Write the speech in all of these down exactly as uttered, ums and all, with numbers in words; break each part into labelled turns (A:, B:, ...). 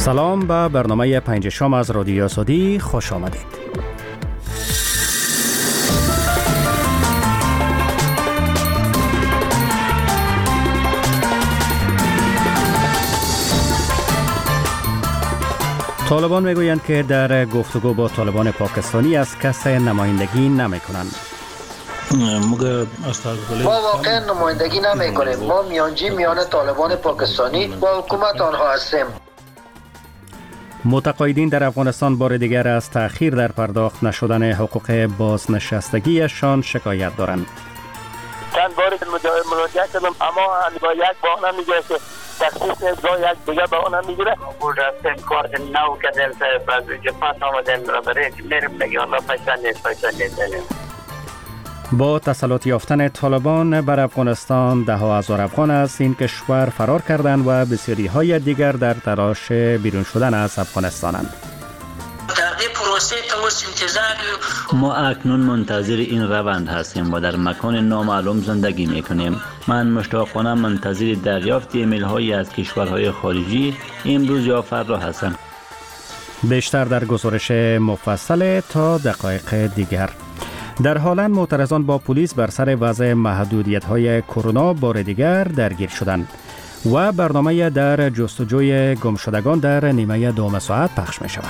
A: سلام به برنامه پنج شام از رادیو آزادی خوش آمدید. طالبان میگویند که در گفتگو با طالبان پاکستانی از کس نمایندگی نمی کنند.
B: ما واقعا نمایندگی نمی کنیم. ما میانجی میان طالبان پاکستانی و حکومت آنها هستیم.
A: متقاعدین در افغانستان بار دیگر از تأخیر در پرداخت نشدن حقوق بازنشستگیشان شکایت دارند.
C: چند بار مراجعه کردم اما با یک بهانه میگه که تخصیص با یک دیگه بهانه میگیره. بود رفتن کار نو کردن صاحب از جفت آمدن برای میرم نگه الله پیسان نیست پیسان نیست.
A: با تسلط یافتن طالبان بر افغانستان ده ها هزار افغان از این کشور فرار کردند و بسیاری های دیگر در تلاش بیرون شدن از افغانستانند.
D: ما اکنون منتظر این روند هستیم و در مکان نامعلوم زندگی میکنیم. من مشتاقانه منتظر دریافت ایمیل هایی از کشورهای خارجی امروز یا فردا هستم.
A: بیشتر در گزارش مفصل تا دقایق دیگر. در هالند معترضان با پلیس بر سر وضع محدودیت‌های کرونا بار دیگر درگیر شدند و برنامه در جستجوی گمشدگان در نیمه دوم ساعت پخش می‌شود.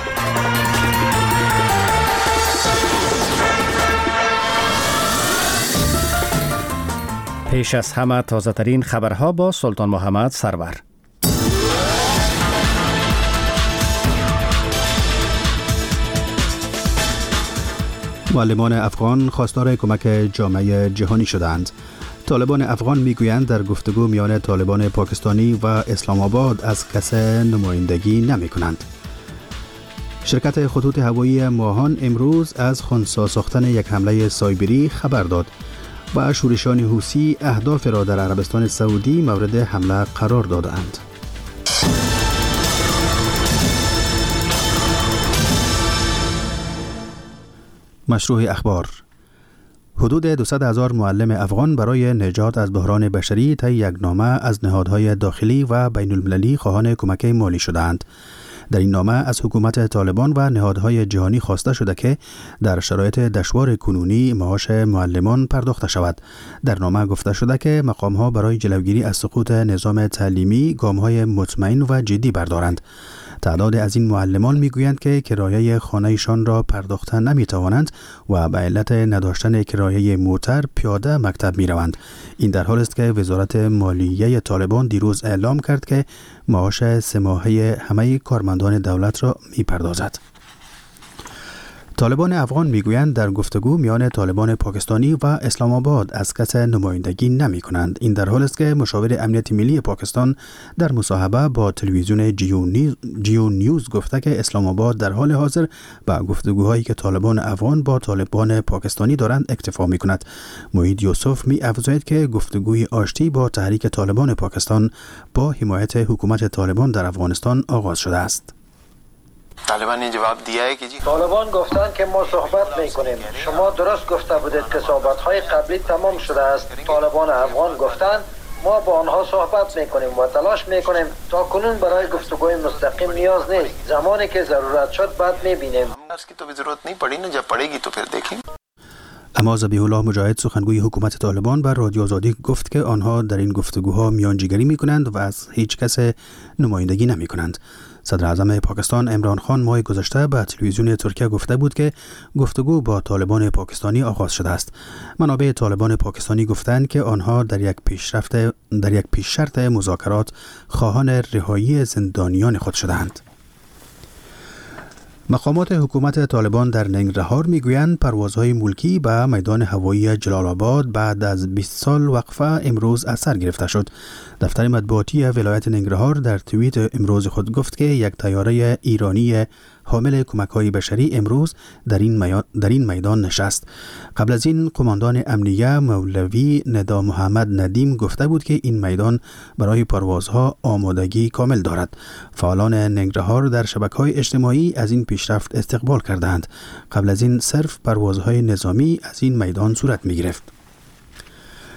A: پیش از همه تازه‌ترین خبرها با سلطان محمد سرور.
E: معلمان افغان خواستار کمک جامعه جهانی شدند. طالبان افغان میگویند در گفتگو میان طالبان پاکستانی و اسلام آباد از کس نمایندگی نمی کنند. شرکت خطوط هوایی ماهان امروز از خنثی ساختن یک حمله سایبری خبر داد و شورشیان حوثی اهداف را در عربستان سعودی مورد حمله قرار دادند. مشروع اخبار. حدود دویست هزار معلم افغان برای نجات از بحران بشری طی یک نامه از نهادهای داخلی و بین المللی خواهان کمک مالی شدند. در این نامه از حکومت طالبان و نهادهای جهانی خواسته شده که در شرایط دشوار کنونی معاش معلمان پرداخته شود. در نامه گفته شده که مقامها برای جلوگیری از سقوط نظام تعلیمی گام‌های مطمئن و جدی بردارند. تعداد از این معلمان میگویند که کرایه خانه‌شان را پرداخته نمیتوانند و به علت نداشتن کرایه موتر پیاده مکتب میروند. این در حالی است که وزارت مالیه طالبان دیروز اعلام کرد که معاش سه ماهه همه کارمندان دولت را میپردازد. طالبان افغان میگویند در گفتگو میان طالبان پاکستانی و اسلام آباد از کس نمایندگی نمی کنند. این در حالی است که مشاور امنیت ملی پاکستان در مصاحبه با تلویزیون جیو نیوز, جیو نیوز گفته که اسلام آباد در حال حاضر با گفتگوهایی که طالبان افغان با طالبان پاکستانی دارند اکتفا می کند. موحید یوسف می افزاید که گفتگوی آشتی با تحریک طالبان پاکستان با حمایت حکومت طالبان در افغانستان آغاز شده است.
B: طالبان این جواب دیه که جی طالبان گفتند که ما صحبت میکنیم. شما درست گفته بودید که صحبت‌های قبلی تمام شده است. طالبان افغان گفتند ما با آنها صحبت میکنیم و تلاش میکنیم. تا کنون برای گفتگوی مستقیم نیاز نیست. زمانی که ضرورت شد بعد میبینیم. است که تو ضرورت نہیں پڑی نا، جب پڑے گی تو پھر دیکھیں.
E: اما ذبیح الله مجاهد سخنگوی حکومت طالبان بر رادیو آزادی گفت که آنها در این گفتگوها میانجیگری میکنند و از هیچ کس نمایندگی نمیکنند. صدر اعظم پاکستان عمران خان ماه گذشته به تلویزیون ترکیه گفته بود که گفتگو با طالبان پاکستانی آغاز شده است. منابع طالبان پاکستانی گفتند که آنها در یک پیشرفت در یک پیش شرط مذاکرات خواهان رهایی زندانیان خود شدند. مقامات حکومت طالبان در ننگرهار میگویند پروازهای ملکی به میدان هوایی جلال آباد بعد از بیست سال وقفه امروز از سر گرفته شد. دفتر مطبوعاتی ولایت ننگرهار در توییت امروز خود گفت که یک طیاره ایرانی حامل کمک‌های بشری امروز در این در این میدان نشست. قبل از این قماندان امنیه مولوی ندا محمد ندیم گفته بود که این میدان برای پروازها آمادگی کامل دارد. فعالان ننگرهار در شبکه‌های اجتماعی از این پیشرفت استقبال کردند. قبل از این صرف پروازهای نظامی از این میدان صورت می‌گرفت.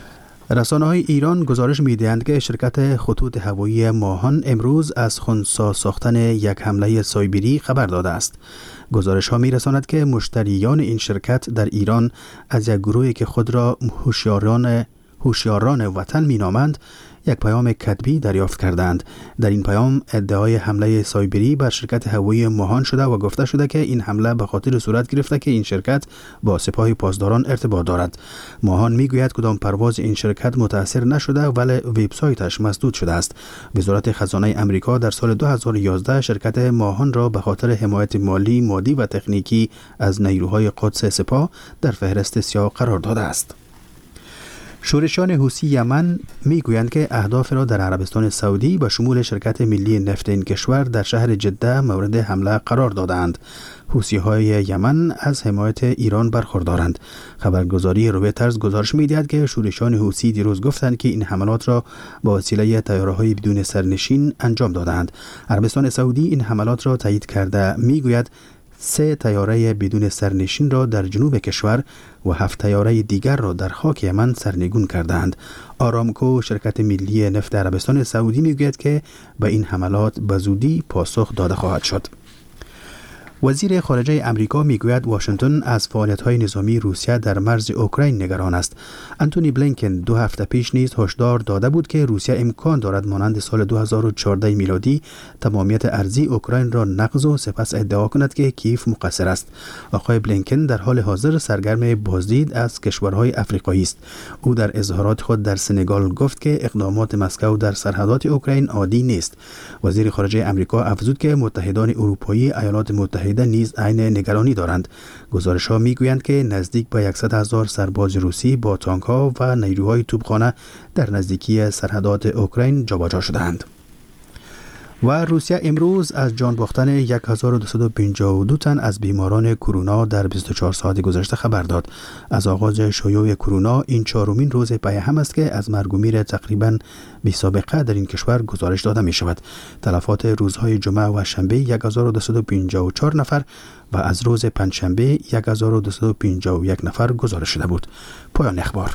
E: رسانه‌های ایران گزارش می‌دهند که شرکت خطوط هوایی ماهان امروز از خنثی ساختن یک حمله سایبری خبر داده است. گزارش‌ها می‌رساند که مشتریان این شرکت در ایران از یک گروهی که خود را هوشیاران هوشیاران وطن می‌نامند یک پیام کتبی دریافت کردند. در این پیام ادعای حمله سایبری بر شرکت هوایی ماهان شده و گفته شده که این حمله به خاطر صورت گرفته که این شرکت با سپاه پاسداران ارتباط دارد. ماهان میگوید کدام پرواز این شرکت متاثر نشده ولی وبسایتش مسدود شده است. وزارت خزانه آمریکا در سال دو هزار و یازده شرکت ماهان را به خاطر حمایت مالی، مادی و تکنیکی از نیروهای قدس سپاه در فهرست سیاه قرار داده است. شورشیان حوثی یمن میگویند که اهداف را در عربستان سعودی به شمول شرکت ملی نفت این کشور در شهر جده مورد حمله قرار دادند. حوثی‌های یمن از حمایت ایران برخوردارند. خبرگزاری رویترز گزارش می‌دهد که شورشیان حوثی دیروز گفتند که این حملات را با وسیله طیاره‌های بدون سرنشین انجام دادند. عربستان سعودی این حملات را تایید کرده میگوید سه طیاره بدون سرنشین را در جنوب کشور و هفت طیاره دیگر را در خاک یمن سرنگون کردند. آرامکو شرکت ملی نفت عربستان سعودی میگوید که به این حملات به زودی پاسخ داده خواهد شد. وزیر خارجه امریکا میگوید واشنگتن از فعالیت‌های نظامی روسیه در مرز اوکراین نگران است. انتونی بلینکن دو هفته پیش نیز هشدار داده بود که روسیه امکان دارد مانند سال دو هزار و چهارده میلادی تمامیت ارضی اوکراین را نقض و سپس ادعا کند که کیف مقصر است. آقای بلینکن در حال حاضر سرگرم بازدید از کشورهای افریقایی است. او در اظهارات خود در سنگال گفت که اقدامات مسکو در سرحدات اوکراین عادی نیست. وزیر خارجه امریکا افزود که متحدان اروپایی ایالات متحده نیز عین نگرانی دارند. گزارش‌ها می‌گویند که نزدیک به صد هزار سرباز روسی با تانک‌ها و نیروهای توپخانه در نزدیکی سرحدات اوکراین جابجا شدند. و روسیه امروز از جان باختن هزار و دویست و پنجاه و دو تن از بیماران کرونا در بیست و چهار ساعت گذشته خبر داد. از آغاز شیوع کرونا این چهارمین روز پی هم است که از مرگ و میر تقریباً بی سابقه در این کشور گزارش داده می شود. تلفات روزهای جمعه و شنبه هزار و دویست و پنجاه و چهار نفر و از روز پنجشنبه هزار و دویست و پنجاه و یک نفر گزارش شده بود. پایان اخبار.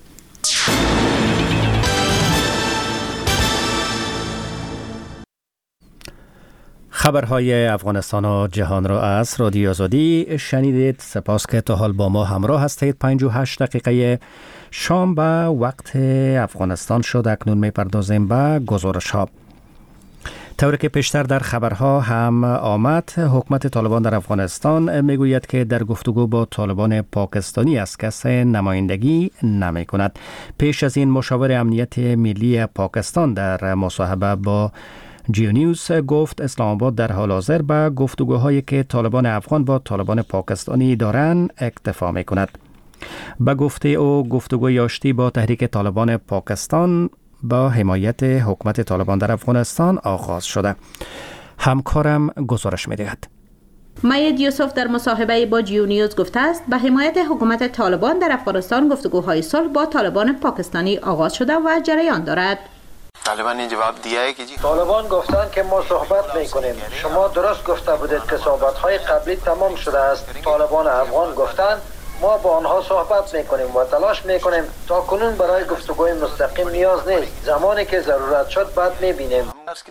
A: خبرهای افغانستان و جهان را از رادیو آزادی شنیدید. سپاس که تا حال با ما همراه هستید. پنج و هشت دقیقه شام به وقت افغانستان شد. اکنون می‌پردازیم به گزارش ها. طوری که پیشتر در خبرها هم آمد، حکومت طالبان در افغانستان میگوید که در گفتگو با طالبان پاکستانی از کس نمایندگی نمی کند. پیش از این مشاور امنیت ملی پاکستان در مصاحبه با جیو نیوز گفت اسلام آباد در حال حاضر به گفتگوهایی که طالبان افغان با طالبان پاکستانی دارند اکتفا می کند. به گفته او گفتگوی آشتی با تحریک طالبان پاکستان با حمایت حکومت طالبان در افغانستان آغاز شده. همکارم گزارش می دهد.
F: مید یوسف در مصاحبه با جیو نیوز گفته است به حمایت حکومت طالبان در افغانستان گفتگوهای صلح با طالبان پاکستانی آغاز شده و جریان دارد.
B: طالبان این جواب دیه که جی طالبان گفتند که ما صحبت میکنیم. شما درست گفته بودید که صحبت‌های قبلی تمام شده است. طالبان افغان گفتند ما با آنها صحبت میکنیم و تلاش میکنیم. تا کنون برای گفتگوی مستقیم نیاز نیست. زمانی که ضرورت شد بعد میبینیم.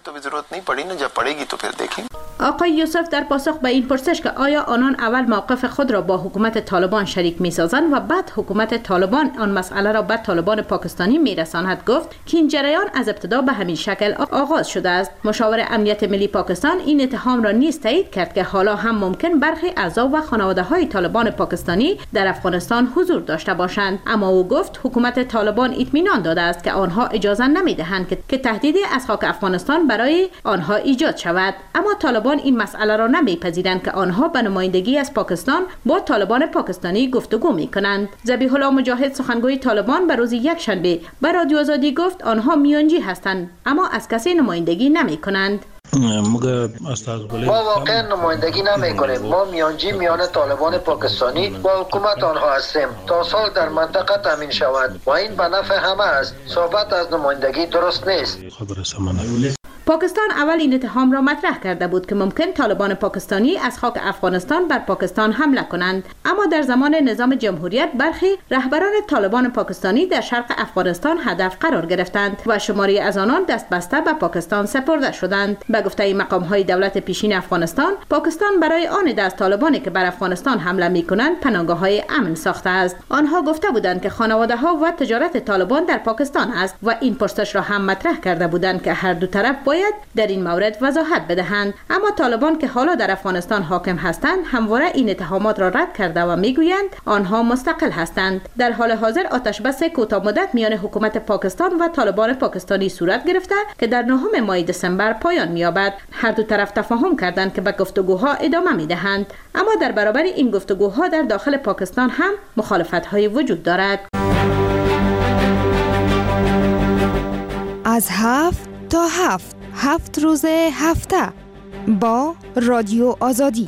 F: آقای یوسف در پاسخ به این پرسش که آیا آنان اول موقف خود را با حکومت طالبان شریک میسازند و بعد حکومت طالبان آن مسئله را به طالبان پاکستانی میرساند، گفت که این جریان از ابتدا به همین شکل آغاز شده است. مشاور امنیت ملی پاکستان این اتهام را نیز تایید کرد که حالا هم ممکن برخی اعضا و خانواده های طالبان پاکستانی در افغانستان حضور داشته باشند، اما او گفت حکومت طالبان اطمینان داده است که آنها اجازه نمیدهند که, که تهدیدی از خاک افغانستان برای آنها ایجاد شود. اما طالبان این مسئله را نمیپذیرند که آنها به نمایندگی از پاکستان با طالبان پاکستانی گفتگو میکنند. ذبیح الله مجاهد سخنگوی طالبان به روز یک شنبه به رادیو آزادی گفت آنها میانجی هستند اما از کسی نمایندگی نمیکنند.
B: ما واقعا نمایندگی نمی کنیم. ما میانجی میان طالبان پاکستانی و حکومت آنها هستیم تا سال در منطقه تامین شود و این به نفع همه است. صحبت از نمایندگی درست نیست.
F: پاکستان اول این اتهام را مطرح کرده بود که ممکن طالبان پاکستانی از خاک افغانستان بر پاکستان حمله کنند، اما در زمان نظام جمهوریت برخی رهبران طالبان پاکستانی در شرق افغانستان هدف قرار گرفتند و شماری از آنان دست بسته به پاکستان سپرده شدند. به گفته مقام‌های دولت پیشین افغانستان، پاکستان برای آن از طالبانی که بر افغانستان حمله می‌کنند پناهگاه‌های امن ساخته است. آنها گفته بودند که خانواده‌ها و تجارت طالبان در پاکستان است و این پرسش را هم مطرح کرده بودند که هر دو طرف باید در این مورد وضاحت بدهند، اما طالبان که حالا در افغانستان حاکم هستند همواره این اتهامات را رد کرده و میگویند آنها مستقل هستند. در حال حاضر آتش بس کوتاه مدت میان حکومت پاکستان و طالبان پاکستانی صورت گرفته که در نهم ماه دسامبر پایان می‌یابد. هر دو طرف تفاهم کردند که به گفتگوها ادامه می‌دهند، اما در برابر این گفتگوها در داخل پاکستان هم مخالفت‌های وجود دارد.
G: از هفت تا هفت هفت روز هفته با رادیو آزادی.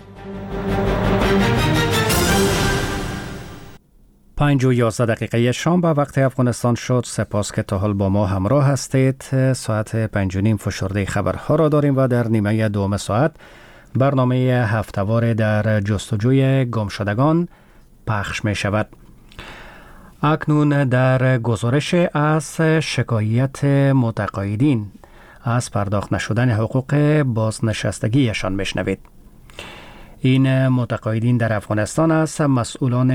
A: پنج و یازده دقیقه شام به وقت افغانستان شد. سپاس که تا حال با ما همراه هستید. ساعت پنج و نیم فشرده خبرها را داریم و در نیمه دوم ساعت برنامه هفته‌وار در جستجوی گمشدگان پخش می شود. اکنون در گزارش از شکایت متقاعدین از پرداخت نشدن حقوق بازنشستگیشان میشنوید. این متقاعدین در افغانستان از مسئولان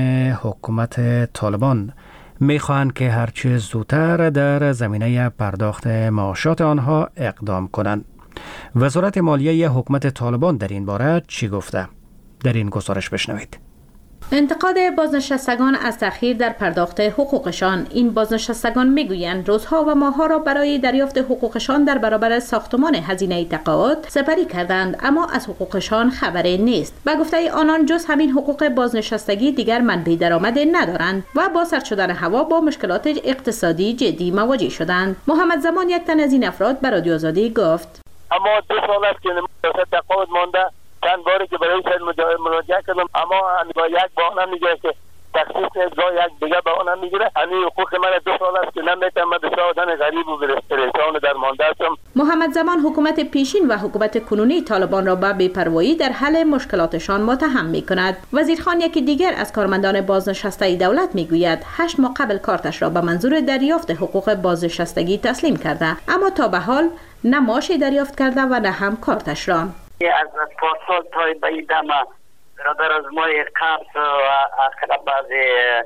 A: حکومت طالبان میخواهند که هرچه زودتر در زمینه پرداخت معاشات آنها اقدام کنند. وزارت مالیه حکومت طالبان در این باره چی گفته؟ در این گزارش بشنوید.
F: انتقاد بازنشستگان از تأخیر در پرداخت حقوقشان. این بازنشستگان میگویند روزها و ماهها را برای دریافت حقوقشان در برابر ساختمان هزینه تقاعد سپری کردند، اما از حقوقشان خبری نیست. به گفته آنان جز همین حقوق بازنشستگی دیگر منبع درآمد ندارند و با سرد شدن هوا با مشکلات اقتصادی جدی مواجه شدند. محمد زمان یک تن از این افراد به رادیو آزادی گفت:
C: اما دو سال است که تقاعد مانده. چند باری که برای سر مراجعه کردم، اما با یک بهانه میگه که تخصیص نیست، با یک دیگه بهانه میگیره. همین حقوق من دو سال است که نمیتونم به آدم غریب و پریشان در مانده هستم.
F: محمد زمان حکومت پیشین و حکومت کنونی طالبان را به بی‌پروایی در حل مشکلاتشان متهم میکند. وزیرخان یکی دیگر از کارمندان بازنشسته دولت میگوید هشت ماه قبل کارتش را به منظور دریافت حقوق بازنشستگی تسلیم کرده، اما تا به حال نه معاشی دریافت کرده و نه هم کارتش را.
C: از پارسال تا به این دم برادر از ما قرص و اخلا بعضی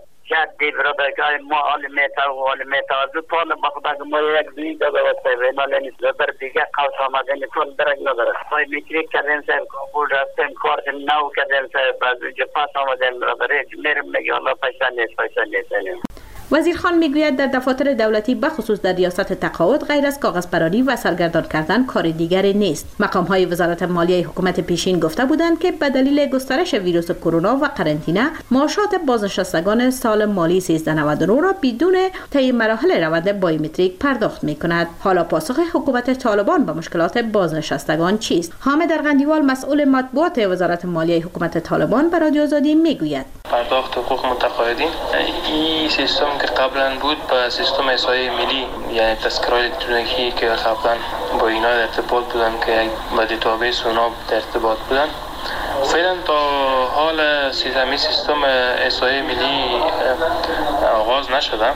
C: جدی برادرگاه ما آلمیتا و آلمیتا از طول بخداق ما یک دوی داده و سیوه ناله نیست برادر دیگه قوس آمده نیتون درک نداره. پای میتریک کردن سر کابول رفتن کارت نو کردن سر بعض اونجا پاس آمدن برادر میرم نگه الله پیسا نیست پیسا نیست.
F: وزیرخان میگوید در دفاتر دولتی بخصوص در ریاست تقاعد غیر از کاغذ پرانی و سرگردان کردن کار دیگری نیست. مقام‌های وزارت مالیه حکومت پیشین گفته بودند که به دلیل گسترش ویروس کرونا و قرنطینه معاشات بازنشستگان سال مالی سیزده نود و نه را بدون طی مراحل روند بایومتریک پرداخت می‌کند. حالا پاسخ حکومت طالبان به مشکلات بازنشستگان چیست؟ حامد ارغندیوال مسئول مطبوعات وزارت مالیه حکومت طالبان به رادیو آزادی میگوید:
H: پرداخت حقوق متقاعدین این سیستم که قبلا بود با سیستم احصایه ملی، یعنی تذکره الکترونیکی که قبلا با اینا در ارتباط بودن که با دیتابیس اونا در ارتباط بودن، فعلا تا حال سیستمی سیستم احصایه ملی آغاز نشده.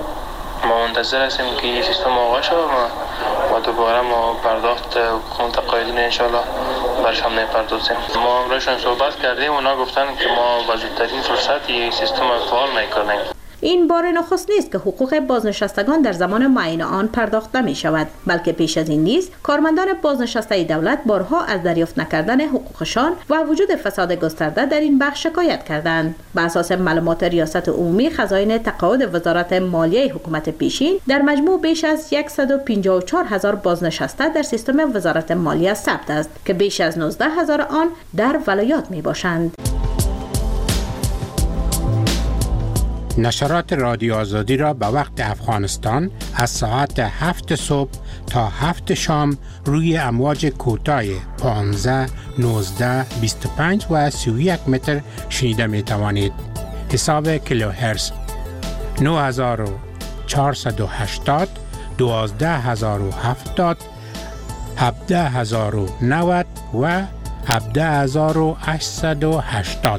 H: ما منتظر هستیم که این سیستم آغاز شد و دوباره ما پرداخت حقوق متقاعدین انشالله برش هم نپردازیم. ما امروزشون صحبت کردیم، اونا گفتن که ما با زودترین فرصت این سیستم فعال میکنیم.
F: این بار نخست نیست که حقوق بازنشستگان در زمان معین آن پرداخت نمی شود، بلکه پیش از این نیز کارمندان بازنشسته دولت بارها از دریافت نکردن حقوقشان و وجود فساد گسترده در این بخش شکایت کردند. بر اساس معلومات ریاست عمومی خزاین تقاعد وزارت مالیه حکومت پیشین، در مجموع بیش از صد و پنجاه و چهار هزار بازنشسته در سیستم وزارت مالیه ثبت است که بیش از نوزده هزار آن در ولایات می باشند.
I: نشرات رادیو آزادی را به وقت افغانستان از ساعت هفت صبح تا هفت شام روی امواج کوتاه پانزده، نوزده، بیست و پنج و سی و یک متر شنیده می توانید. حساب کیلوهرتز نه هزار و چهارصد و هشتاد، دوازده هزار و هفتاد، هفده هزار و نود و هفده هزار و هشتصد و هشتاد.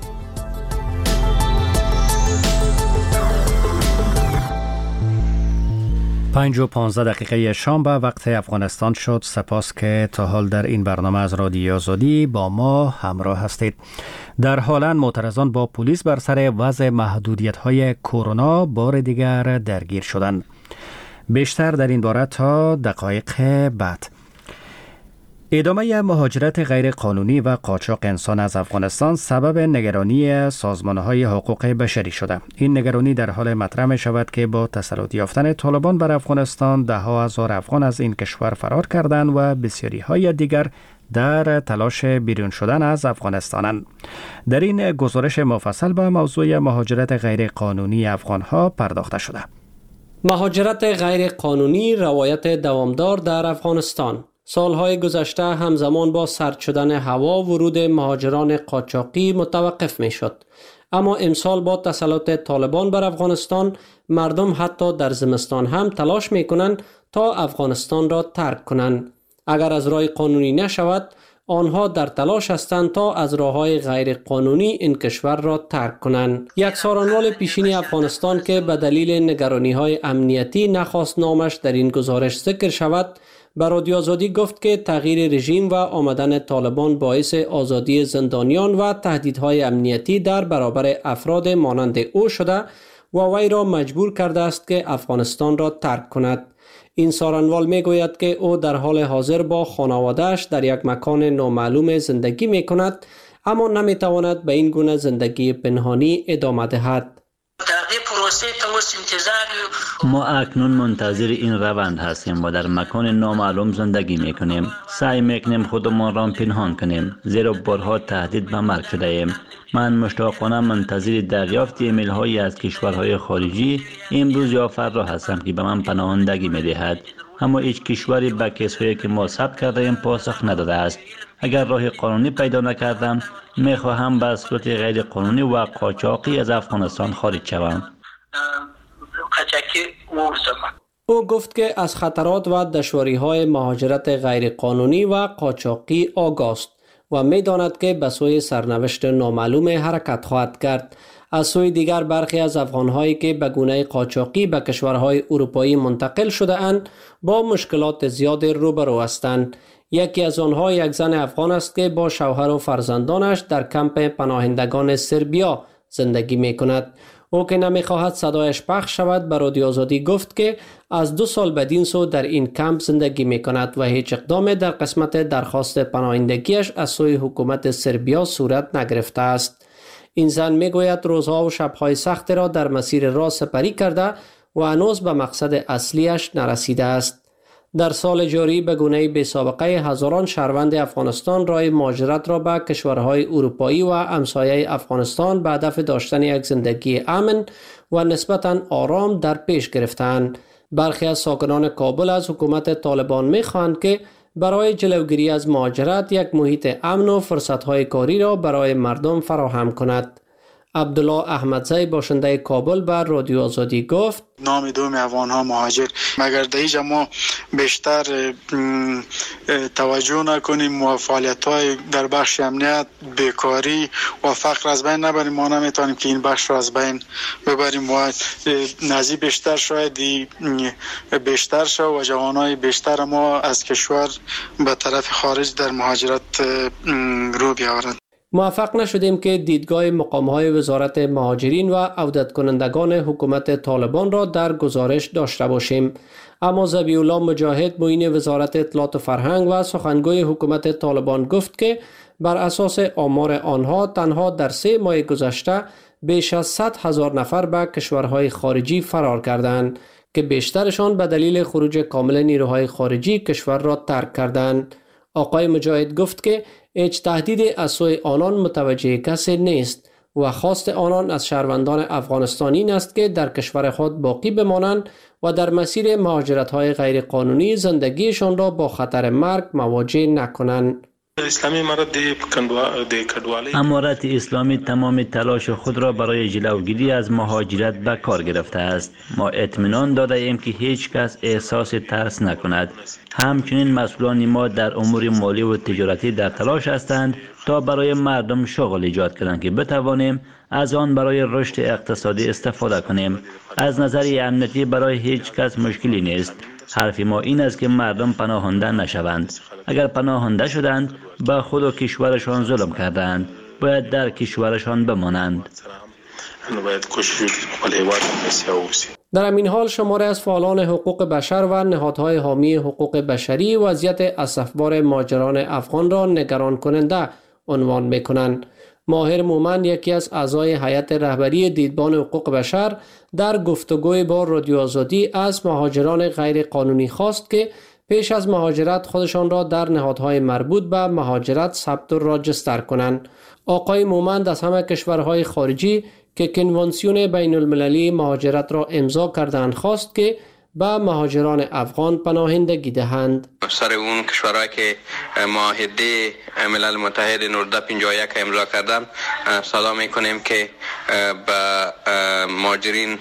A: پنج و پانزده دقیقه شام به وقت افغانستان شد. سپاس که تا حال در این برنامه از رادیو آزادی با ما همراه هستید. در هلند معترضان با پلیس بر سر وضع محدودیت‌های کرونا بار دیگر درگیر شدند. بیشتر در این باره تا دقایق بعد. ادامه مهاجرت غیر قانونی و قاچاق انسان از افغانستان سبب نگرانی سازمان‌های حقوق بشری شده. این نگرانی در حال مطرح می شود که با تسلط یافتن طالبان بر افغانستان ده ها هزار افغان از این کشور فرار کردند و بسیاری های دیگر در تلاش بیرون شدن از افغانستانند. در این گزارش مفصل به موضوع مهاجرت غیر قانونی افغان‌ها پرداخته شده.
J: مهاجرت غیر قانونی روایت دوامدار در افغانستان. سالهای گذشته همزمان با سرد شدن هوا ورود مهاجران قاچاقی متوقف می شد. اما امسال با تسلط طالبان بر افغانستان مردم حتی در زمستان هم تلاش می کنند تا افغانستان را ترک کنند. اگر از راه قانونی نشود آنها در تلاش هستند تا از راههای غیر قانونی این کشور را ترک کنند. یک سارنوال پیشینی افغانستان که به دلیل نگرانی‌های امنیتی نخواست نامش در این گزارش ذکر شود به رادیو آزادی گفت که تغییر رژیم و آمدن طالبان باعث آزادی زندانیان و تهدیدهای امنیتی در برابر افراد مانند او شده و وی را مجبور کرده است که افغانستان را ترک کند. این سارنوال می گوید که او در حال حاضر با خانواده‌اش در یک مکان نامعلوم زندگی می کند اما نمی تواند به این گونه زندگی پنهانی ادامه دهد.
D: ما اکنون منتظر این روند هستیم و در مکان نامعلوم زندگی می کنیم. سعی می کنیم خودمان را پنهان کنیم زیرا بارها تهدید به مرگ شده ایم. من مشتاقانه منتظر دریافت ایمیل هایی از کشورهای خارجی امروز یا فردا هستم که به من پناهندگی می دهد. اما هیچ کشوری به کسایی که ما ثبت کرده ایم پاسخ نداده است. اگر راه قانونی پیدا نکردم می خواهم به صورت غیر قانونی و قاچاقی از افغانستان خارج شوم.
J: او گفت که از خطرات و دشواری‌های مهاجرت غیر قانونی و قاچاقی آگاه است و می‌داند که به سوی سرنوشت نامعلوم حرکت خواهد کرد. از سوی دیگر برخی از افغان‌هایی که به گونه قاچاقی به کشورهای اروپایی منتقل شده اند با مشکلات زیاد روبرو هستند. یکی از آنها یک زن افغان است که با شوهر و فرزندانش در کمپ پناهندگان سربیا زندگی می‌کند. او که نمی‌خواهد صدایش پخش شود به رادیو آزادی گفت که از دو سال بدین سو در این کمپ زندگی می‌کند و هیچ اقدام در قسمت درخواست پناهندگیش از سوی حکومت سربیا صورت نگرفته است. این زن می‌گوید روزها و شب‌های سخت را در مسیر راه سپری کرده و هنوز به مقصد اصلیش نرسیده است. در سال جاری به گونه بی‌سابقه هزاران شهروند افغانستان راه مهاجرت را به کشورهای اروپایی و همسایه افغانستان به هدف داشتن یک زندگی امن و نسبتاً آرام در پیش گرفتند. برخی از ساکنان کابل از حکومت طالبان می‌خواهند که برای جلوگیری از مهاجرت یک محیط امن و فرصت‌های کاری را برای مردم فراهم کند. عبدالله احمدزی باشنده کابل بر رادیو آزادی گفت
K: نام دوم افغان ها مهاجر مگر در ما بیشتر توجه نکنیم و فعالیت های در بخش امنیت بیکاری و فقر از بین نبریم ما نمیتونیم که این بخش را از بین ببریم و نزدیک بیشتر شاید بیشتر شد و جوانای بیشتر ما از کشور به طرف خارج در مهاجرت رو بیاورند.
J: موفق نشدیم که دیدگاه مقام‌های وزارت مهاجرین و عودت کنندگان حکومت طالبان را در گزارش داشته باشیم. اما ذبیح الله مجاهد معین وزارت اطلاعات و فرهنگ و سخنگوی حکومت طالبان گفت که بر اساس آمار آنها تنها در سه ماه گذشته بیش از صد هزار نفر به کشورهای خارجی فرار کردند که بیشترشان به دلیل خروج کامل نیروهای خارجی کشور را ترک کردند. آقای مجاهد گفت که هیچ تهدیدی از سوی آنان متوجه کسی نیست و خواست آنان از شهروندان افغانستانی این است که در کشور خود باقی بمانند و در مسیر مهاجرت‌های غیر قانونی زندگیشان را با خطر مرگ مواجه نکنند.
L: اسلامی
D: امارت اسلامی تمام تلاش خود را برای جلوگیری از مهاجرت به کار گرفته است. ما اطمینان داده ایم که هیچ کس احساس ترس نکند. همچنین مسئولان ما در امور مالی و تجارتی در تلاش هستند تا برای مردم شغل ایجاد کنند که بتوانیم از آن برای رشد اقتصادی استفاده کنیم. از نظر امنیتی برای هیچ کس مشکلی نیست. حرف ما این است که مردم پناهنده نشوند. اگر پناهنده شدند به خود و کشورشان ظلم کردند، باید در کشورشان بمانند.
J: در همین حال شماری از فعالان حقوق بشر و نهادهای حامی حقوق بشری وضعیت اسفبار مهاجران افغان را نگران کننده عنوان می‌کنند. ماهر مومن، یکی از اعضای هیئت رهبری دیدبان حقوق بشر، در گفتگوی با رادیو آزادی از مهاجران غیر قانونی خواست که پیش از مهاجرت خودشان را در نهادهای مربوط به مهاجرت ثبت و راجستر کنند. آقای مومن از همه کشورهای خارجی که کنوانسیون بین المللی مهاجرت را امضا کردند خواست که به مهاجران افغان پناهندگی دهند.
M: سر اون کشورهایی که معاهده ملل متحد نود و پنجاه و یک امضا کردن صدا میکنیم که به مهاجرین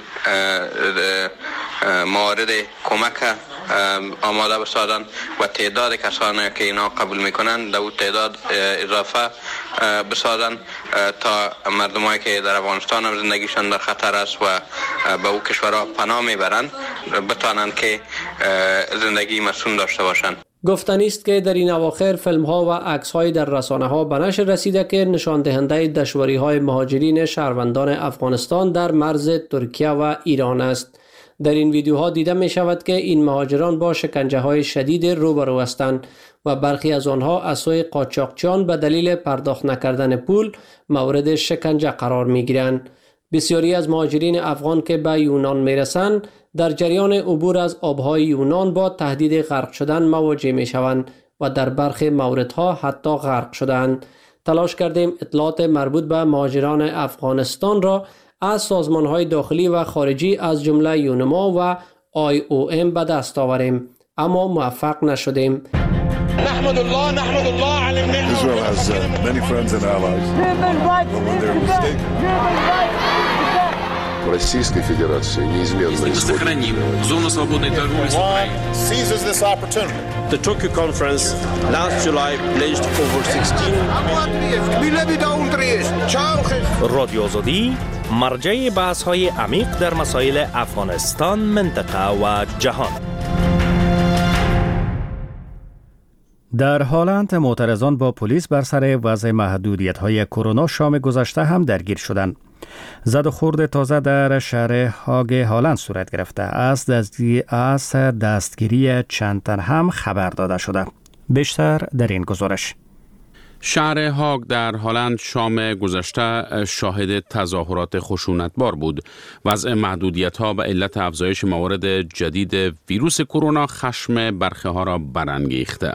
M: موارد کمک آماده بسازن و تعداد کسانی که اینا قبول میکنن در اون تعداد اضافه بسازن تا مردمایی که در افغانستان هم زندگیشان در خطر است و به او کشورها پناه میبرند بتوانند که زندگی مسئول داشته باشند.
J: گفتنی است که در این اواخر فیلم ها و عکس های در رسانه ها به نشر رسیده که نشان دهنده دشواری های مهاجرین شهروندان افغانستان در مرز ترکیه و ایران است. در این ویدیوها دیده می شود که این مهاجران با شکنجه های شدید روبرو هستند و برخی از آنها از سوی قاچاقچیان به دلیل پرداخت نکردن پول مورد شکنجه قرار می گیرند. بسیاری از مهاجرین افغان که به یونان می رسند در جریان عبور از آبهای یونان با تهدید غرق شدن مواجه می شوند و در برخی موردها حتی غرق شدند. تلاش کردیم اطلاعات مربوط به مهاجران افغانستان را از سازمان‌های داخلی و خارجی از جمله یونما و آی او ام به دست آوریم، اما موفق نشدیم.
N: نحمد الله نحمد الله على النعمة. Israel has uh, many friends and allies. But when they're mistaken. Российской Федерации неизменно
O: сохраним зону свободной торговли с Украиной.
N: Seizes this opportunity.
P: The Tokyo conference last July pledged over sixteen
Q: رادیو آزادی مرجع بحث‌های عمیق در مسائل افغانستان، منطقه و جهان.
A: در هلند معترضان با پلیس بر سر وضع محدودیت‌های کرونا شام گذشته هم درگیر شدند. زد و خورد تازه در شهر هاگ هلند صورت گرفته است. از دستگیری چند تن هم خبر داده شده. بیشتر در این گزارش.
R: شهر هاگ در هلند شام گذشته شاهد تظاهرات خشونتبار بود. وضع محدودیت‌ها به علت افزایش موارد جدید ویروس کرونا خشم برخی ها را برانگیخته.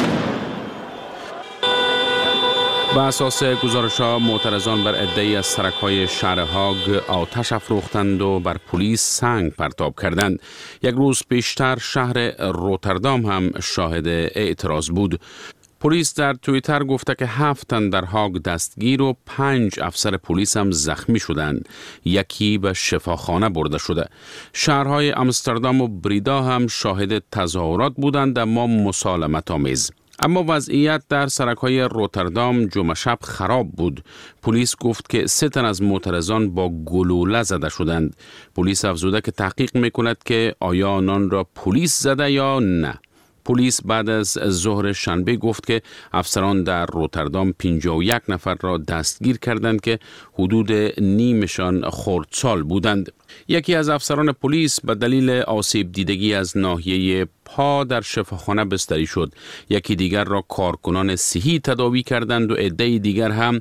R: به اساس گزارش‌ها معترضان بر عده‌ای از سرک‌های شهر هاگ آتش افروختند و بر پلیس سنگ پرتاب کردند. یک روز پیشتر شهر روتردام هم شاهد اعتراض بود. پلیس در توییتر گفته که هفت تن در هاگ دستگیر و پنج افسر پلیس هم زخمی شدند. یکی به شفاخانه برده شده. شهرهای آمستردام و بریدا هم شاهد تظاهرات بودند اما مسالمت آمیز. اما وضعیت در سرک‌های روتردام جمعه شب خراب بود. پلیس گفت که سه تن از معترضان با گلوله زده شدند. پلیس افزوده که تحقیق می‌کند که آیا آنان را پلیس زده یا نه. پلیس بعد از ظهر شنبه گفت که افسران در روتردام پنجاه و یک نفر را دستگیر کردند که حدود نیمشان خردسال بودند. یکی از افسران پلیس به دلیل آسیب دیدگی از ناحیه پا در شفاخانه بستری شد. یکی دیگر را کارکنان صحی تداوی کردند و عده دیگر هم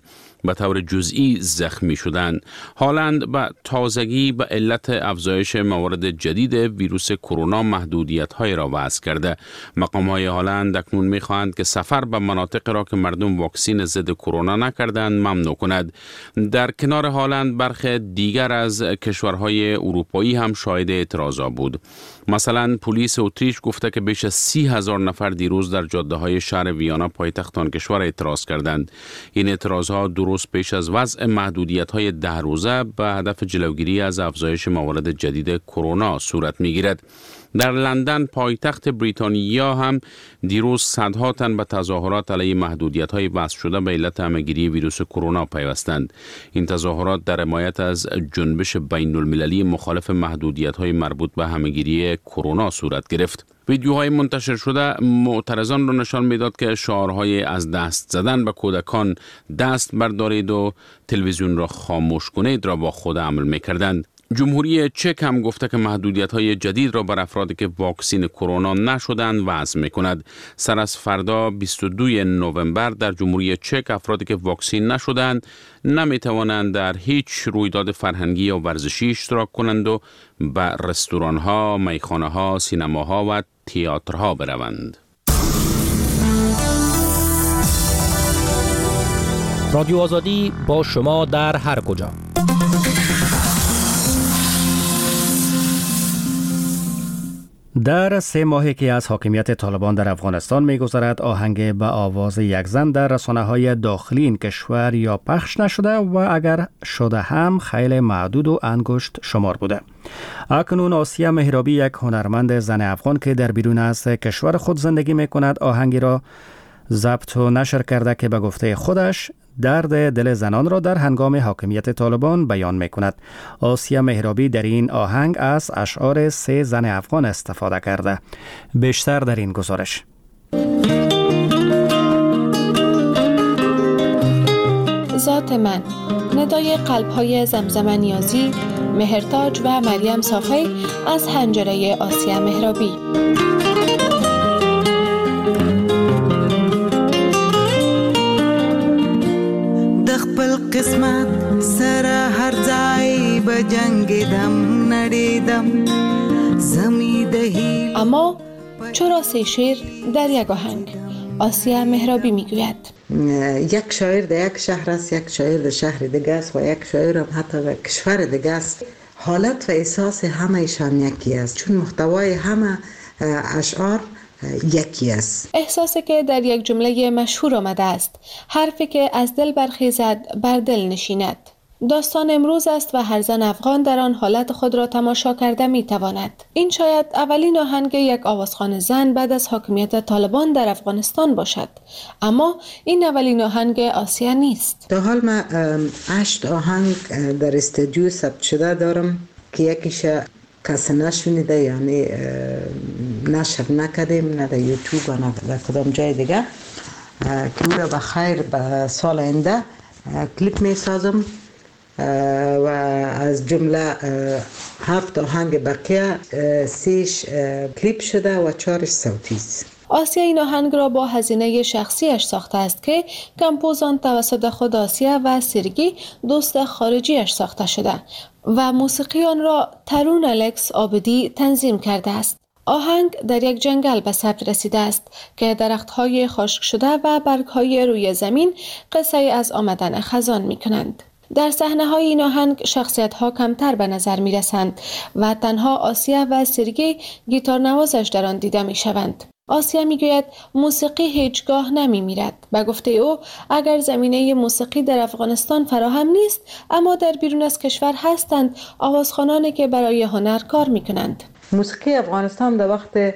R: به طور جزئی زخمی شدند. هالند به تازگی به علت افزایش موارد جدید ویروس کرونا محدودیت‌های را وضع کرده. مقام‌های هالند اکنون می‌خواهند که سفر به مناطق را که مردم واکسین ضد کرونا نکردند ممنوع کند. در کنار هالند برخی دیگر از کشورهای اروپایی هم شاهد اعتراضات بود. مثلا پلیس اتریش گفته که بیش از سی هزار نفر دیروز در جاده‌های شهر ویانا پایتخت آن کشور اعتراض کردند. این اعتراضات درست پیش از وضع محدودیت‌های ده روزه به هدف جلوگیری از افزایش موارد جدید کرونا صورت می‌گیرد. در لندن پایتخت بریتانیا هم دیروز صدها تن به تظاهرات علیه محدودیت‌های وضع شده به علت همه‌گیری ویروس کرونا پیوستند. این تظاهرات در حمایت از جنبش بین‌المللی مخالف محدودیت‌های مربوط به همه‌گیری کرونا صورت گرفت. ویدیوهای منتشر شده معترضان را نشان میداد که شعارهای از دست زدن به کودکان، دست بردارید و تلویزیون را خاموش کنید را با خود عمل می‌کردند. جمهوری چک هم گفته که محدودیت‌های جدید را بر افرادی که واکسین کرونا نشدند وضع می‌کند. سر از فردا بیست و دوم نوامبر در جمهوری چک افرادی که واکسین نشدند نمی‌توانند در هیچ رویداد فرهنگی یا ورزشی اشتراک کنند و به رستوران‌ها، میخانه‌ها، سینماها و تئاترها بروند.
Q: رادیو آزادی با شما در هر کجا.
A: در سه ماهی که از حاکمیت طالبان در افغانستان می‌گذرد، آهنگ به آواز یک زن در رسانه‌های داخلی این کشور یا پخش نشده و اگر شده هم خیلی معدود و انگشت شمار بوده. اکنون آسیا مهرابی، یک هنرمند زن افغان که در بیرون از کشور خود زندگی می‌کند، آهنگی را ضبط و نشر کرده که به گفته خودش درد دل زنان را در هنگام حاکمیت طالبان بیان می کند. آسیا مهرابی در این آهنگ از اشعار سه زن افغان استفاده کرده. بیشتر در این گزارش.
L: ذات من، ندای قلب‌های زمزم نیازی، مهرتاج و مریم صافی از حنجره آسیا مهرابی.
S: قسمت سر هر ځای به جنگیدم نړیدم زمیدهی.
L: اما چرا سه شعر در یک آهنگ؟ آسیا مهرابی میگوید
S: یک شاعر در یک شهر است، یک شاعر در شهر دیگه است و یک شاعر هم حتی در کشور دیگه است. حالت و احساس همه ایشان یکی است، چون محتوای همه اشعار یکی است.
L: احساسی که در یک جمله مشهور آمده است: حرفی که از دل برخیزد بر دل نشیند. داستان امروز است و هر زن افغان در آن حالت خود را تماشا کرده می تواند. این شاید اولین آهنگ یک آوازخوان زن بعد از حاکمیت طالبان در افغانستان باشد، اما این اولین آهنگ آسیا نیست.
S: تا حال من هشت آهنگ در استودیو ثبت شده دارم که یکیش کسی نشنیده، یعنی نشر نکردیم، نه در یوتیوب و نه در کدام جای دیگه، که او را به خیر به سال آینده کلیپ می سازم و از جمله هفت آهنگ بقیه سیش کلیپ شده و چهارش صوتی است.
L: آسیا این آهنگ را با هزینه شخصیش ساخته است که کمپوزان توسط خود آسیا و سرگی دوست خارجیش ساخته شده و موسیقی آن را ترون الکس عابدی تنظیم کرده است. آهنگ در یک جنگل به ثبت رسیده است که درخت‌های خشک شده و برگ‌های روی زمین قصه از آمدن خزان می‌کنند. در صحنه‌های این آهنگ شخصیت‌ها کمتر به نظر می‌رسند و تنها آسیا و سرگی گیتار نوازش در آن دیده می‌شوند. آسیا میگوید موسیقی هیچگاه نمی میرد. به گفته او اگر زمینه موسیقی در افغانستان فراهم نیست، اما در بیرون از کشور هستند آوازخوانانی که برای هنر کار میکنند.
S: موسیقی افغانستان در وقت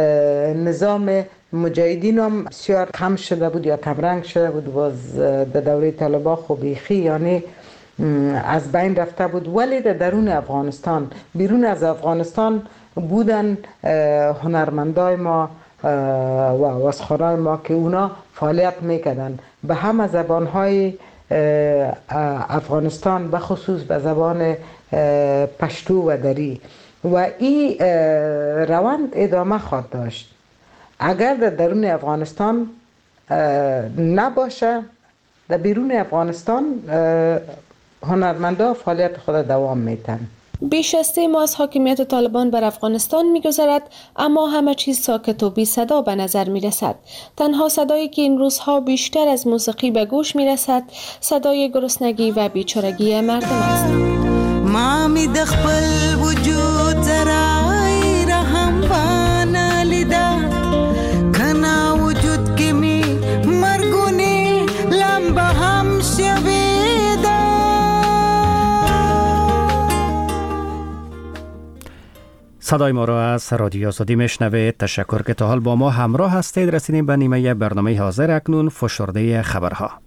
S: نظام مجاهدین هم بسیار کم شده بود یا کم رنگ شده بود، باز در دوره طالبان خوبیخی یعنی از بین رفته بود. ولی در درون افغانستان، بیرون از افغانستان بودن هنرمندای ما و آوازخوانای ما که اونا فعالیت میکردن به همه زبانهای افغانستان، به خصوص به زبان پشتو و دری، و این روند ادامه خواهد داشت. اگر در درون افغانستان نباشه در بیرون افغانستان هنرمندا فعالیت خود دوام میتن.
L: بیش از سه ماه از حاکمیت طالبان بر افغانستان می‌گذرد، اما همه چیز ساکت و بی صدا به نظر می‌رسد. تنها صدایی که این روزها بیشتر از موسیقی به گوش می‌رسد، صدای گرسنگی و بیچارگی مردم است.
T: ما می د خپل وجود زرای رحم بانه لیدا، کنا وجود کې می مرګونی لمبه هم شویدا.
A: صدای ما را از رادیو آزادی میشنوید. تشکر که تا حال با ما همراه هستید. رسیدیم به نیمه برنامه حاضر. اکنون فشرده خبرها.